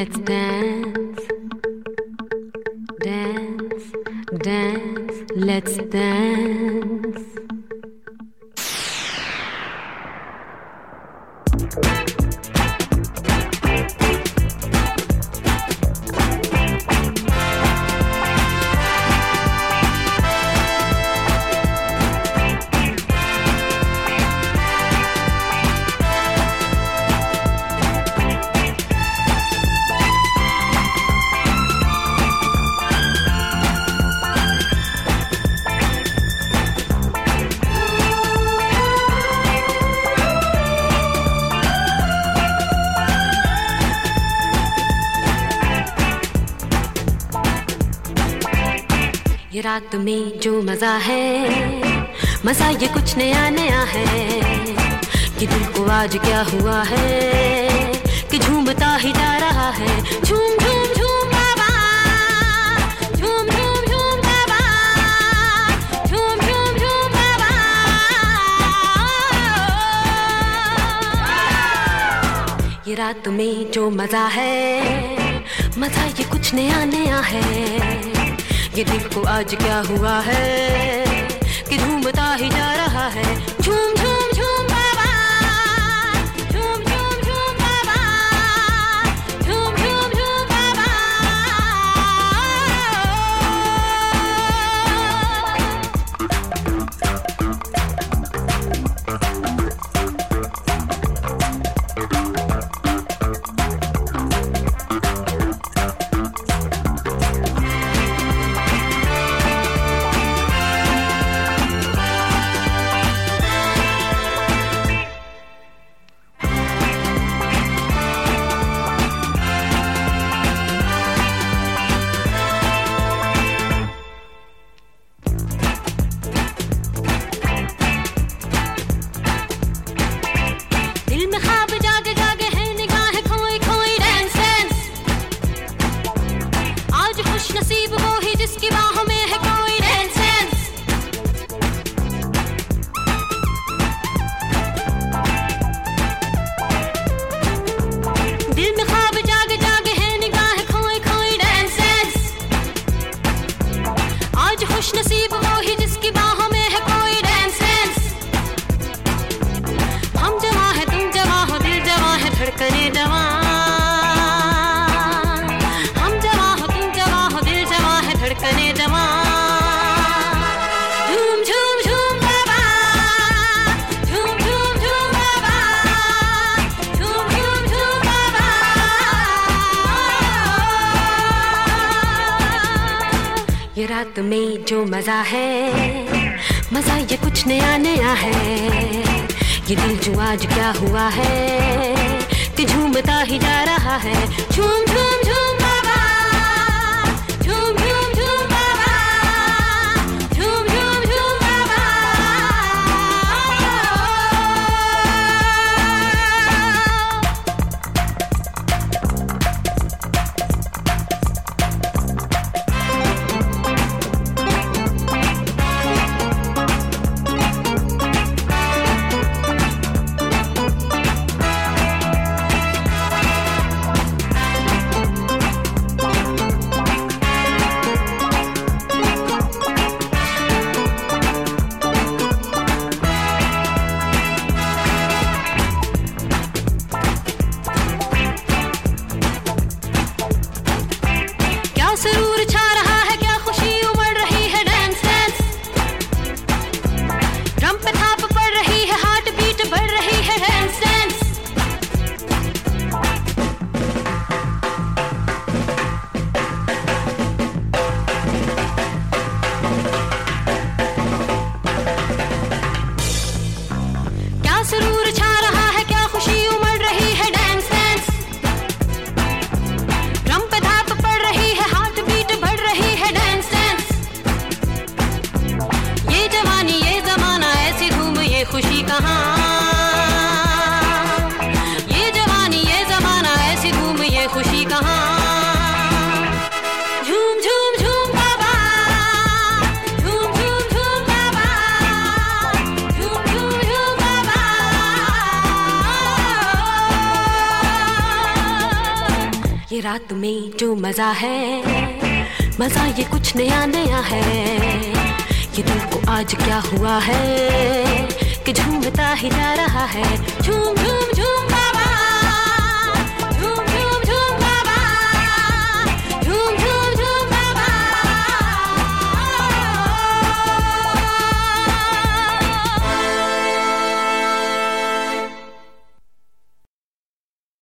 let's dance, dance, dance, let's dance. ये रात में जो मजा है, मजा ये कुछ नया नया है। कि दिल को आज क्या हुआ है कि झूमता ही जा रहा है। झूम झूम झूम बाबा, झूम झूम झूम बाबा, झूम झूम झूम बाबा। ये रात में जो मजा है, मजा ये कुछ नया नया है। ये दिल को आज क्या हुआ है कि झूमता ही जा रहा है। झूम झूम झूम बाबा, झूम झूम झूम बाबा, झूम झूम झूम बाबा। नसीब वो ही जिसकी बाहों में है कोई डांस। दिल में ख्वाब जागे जागे है निगाह खोई खोई डांस। आज खुश नसीब वो ही जिसकी बाहों में है कोई डांस। हम जवां है तुम जवां हो, दिल जवां है धड़कने जवां। धड़कने जवां। झूम झूम झूम बाबा, झूम झूम झूम बाबा, झूम झूम झूम बाबा। ये रात में जो मजा है, मजा ये कुछ नया नया है। ये दिल जो आज क्या हुआ है कि झूमता ही जा रहा है। झूम झूम झूम बाबा, झूम झूम झूम बाबा, झूम झूम झूम बाबा। सुरूर छा रहा है, क्या खुशी उमड़ रही है डांस डांस। ड्रम पे थाप पड़ रही है, हार्ट बीट बढ़ रही है डांस डांस। क्या सुरूर छा रहा है, क्या खुशी उमड़ रही है डांस डांस। ड्रम पे थाप पड़ रही है, बढ़ रही है डांस डांस। ये जवानी ये जमाना ऐसी धूम ये खुशी कहाँ। ये जवानी ये जमाना ऐसी धूम ये खुशी कहाँ। झूम झूम झूम बाबा, झूम झूम झूम बाबा, झूम झूम झूम बाबा। ये रात में जो मजा है, मजा ये कुछ नया नया है। ये दिल को आज क्या हुआ है कि झूमता ही जा रहा है। झूम झूम झूम